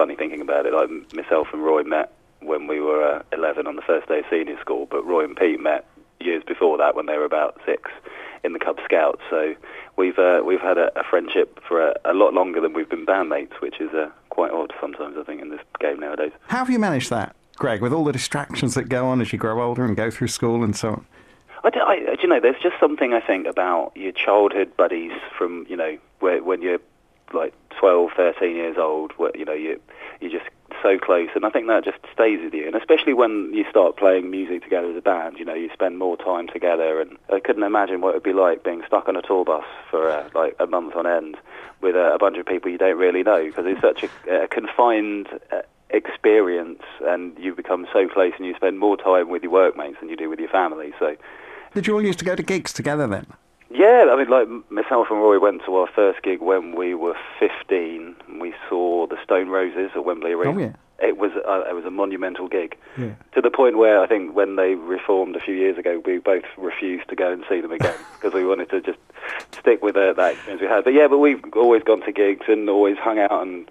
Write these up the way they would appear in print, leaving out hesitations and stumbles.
funny thinking about it. Like myself and Roy met when we were 11 on the first day of senior school, but Roy and Pete met years before that when they were about 6 in the Cub Scouts. So we've had a friendship for a lot longer than we've been bandmates, which is quite odd sometimes, I think, in this game nowadays. How have you managed that, Greg, with all the distractions that go on as you grow older and go through school and so on? You know, there's just something, I think, about your childhood buddies from, you know, when you're like 12, 13 years old, where, you know, you're just so close, and I think that just stays with you. And especially when you start playing music together as a band, you know, you spend more time together, and I couldn't imagine what it would be like being stuck on a tour bus for like a month on end with a bunch of people you don't really know, because it's such a confined experience, and you become so close, and you spend more time with your workmates than you do with your family. So, did you all used to go to gigs together then? Yeah, I mean, like myself and Roy went to our first gig when we were 15. We saw the Stone Roses at Wembley Arena. Oh, yeah. It was a monumental gig, yeah. To the point where I think when they reformed a few years ago, we both refused to go and see them again because we wanted to just stick with that experience we had. But we've always gone to gigs and always hung out, and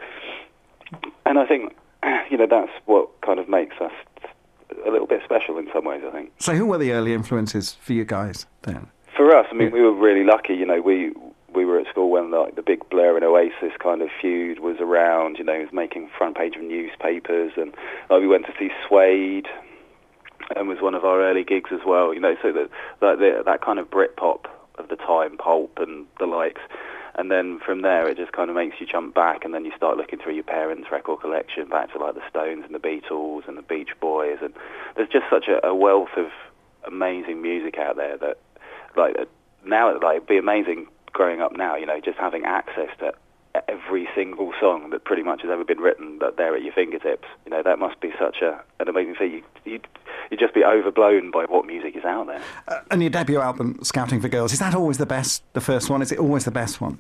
I think, you know, that's what kind of makes us a little bit special in some ways, I think. So who were the early influences for you guys then? For us, I mean, we were really lucky. You know, we were at school when like the big Blur and Oasis kind of feud was around. You know, it was making front page of newspapers, and we went to see Suede, and was one of our early gigs as well. You know, so that kind of Britpop of the time, Pulp and the likes. And then from there, it just kind of makes you jump back, and then you start looking through your parents' record collection back to like the Stones and the Beatles and the Beach Boys, and there's just such a wealth of amazing music out there that. Like now, like it'd be amazing growing up now. You know, just having access to every single song that pretty much has ever been written, that there at your fingertips. You know, that must be such an amazing thing. You'd just be overblown by what music is out there. And your debut album, Scouting for Girls, is that always the best? The first one? Is it always the best one?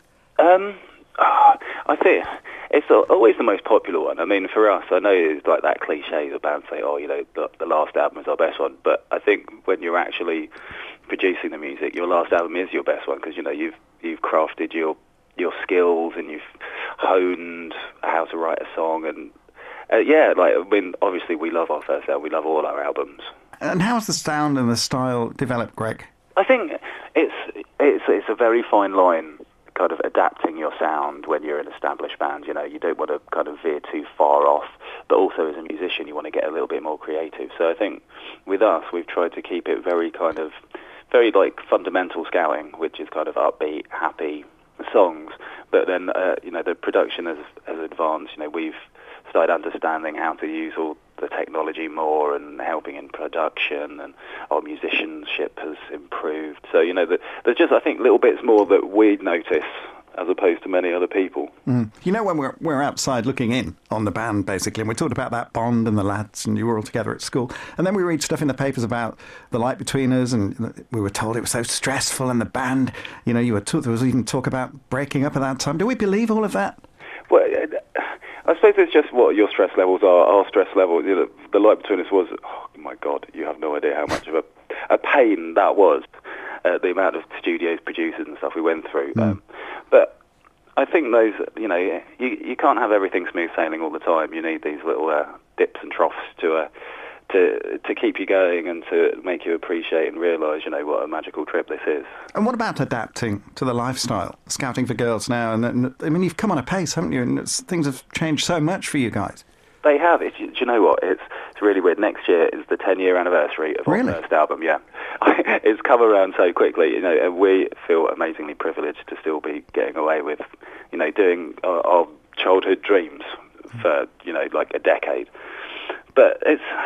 I think it's always the most popular one. I mean, for us, I know it's like that cliche the bands say, oh, you know, the last album is our best one. But I think when you're actually producing the music, your last album is your best one, because, you know, you've crafted your skills, and you've honed how to write a song. And like, I mean, obviously we love our first album. We love all our albums. And how has the sound and the style developed, Greg? I think it's a very fine line, kind of adapting your sound when you're an established band. You know, you don't want to kind of veer too far off, but also as a musician, you want to get a little bit more creative. So I think with us, we've tried to keep it very like fundamental Scouting, which is kind of upbeat, happy songs. But then, you know, the production has advanced. You know, we've started understanding how to use all the technology more, and helping in production, and our musicianship has improved. So, you know, there's just, I think, little bits more that we notice as opposed to many other people. Mm. You know, when we're outside looking in on the band, basically, and we talked about that bond and the lads, and you were all together at school, and then we read stuff in the papers about the light between us, and we were told it was so stressful, and the band, you know, there was even talk about breaking up at that time. Do we believe all of that? Well, I suppose it's just what your stress levels are. Our stress level, you know, the light between us was, oh my God, you have no idea how much of a pain that was. The amount of studios, producers and stuff we went through. But I think those, you know, you can't have everything smooth sailing all the time. You need these little dips and troughs to keep you going, and to make you appreciate and realise, you know, what a magical trip this is. And what about adapting to the lifestyle, Scouting for Girls now? And I mean, you've come on a pace, haven't you? And things have changed so much for you guys. They have. Do you know what? It's really weird. Next year is the 10-year anniversary of our first album, yeah. It's come around so quickly, you know, and we feel amazingly privileged to still be getting away with, you know, doing our childhood dreams for, you know, like a decade. But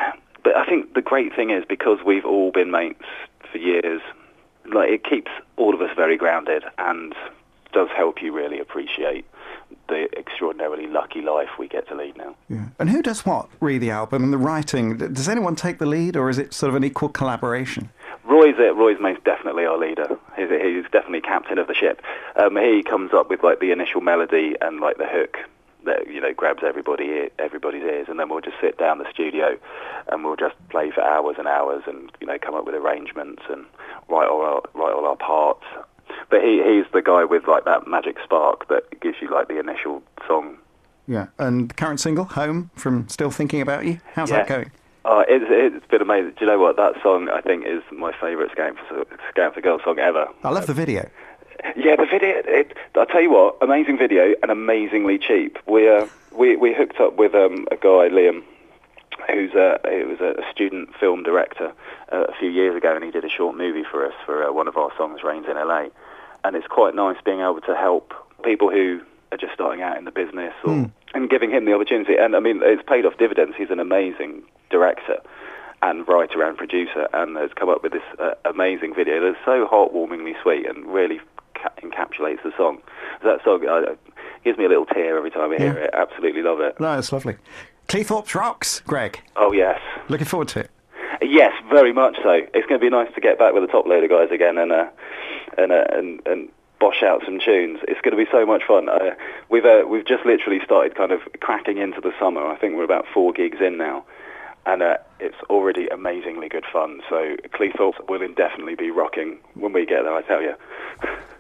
I think the great thing is, because we've all been mates for years, like, it keeps all of us very grounded, and does help you really appreciate the extraordinarily lucky life we get to lead now. Yeah. And who does what? The album and the writing? Does anyone take the lead, or is it sort of an equal collaboration? Roy's most definitely our leader. He's definitely captain of the ship. He comes up with like the initial melody and like the hook that, you know, grabs everybody's ears, and then we'll just sit down the studio and we'll just play for hours and hours, and, you know, come up with arrangements and write all our parts. But he's the guy with like that magic spark that gives you like the initial song Yeah. And the current single, Home, from Still Thinking About You, how's that going? It's been amazing. Do you know what? That song, I think, is my favourite Scouting for Girls song ever. I love the video. Yeah, the video. I'll tell you what, amazing video and amazingly cheap. We hooked up with a guy, Liam, who was a student film director a few years ago, and he did a short movie for us for one of our songs, Rains in LA. And it's quite nice being able to help people who are just starting out in the business, and giving him the opportunity. And I mean, it's paid off dividends. He's an amazing director and writer and producer, and has come up with this amazing video that's so heartwarmingly sweet and really encapsulates the song. That song gives me a little tear every time I hear it. Absolutely love it. No, it's lovely. Cleethorpes rocks, Greg. Oh, yes. Looking forward to it. Yes, very much so. It's going to be nice to get back with the Top Loader guys again and bosh out some tunes. It's going to be so much fun. We've just literally started kind of cracking into the summer. I think we're about 4 gigs in now, and it's already amazingly good fun. So Cleethorpes will indefinitely be rocking when we get there, I tell you.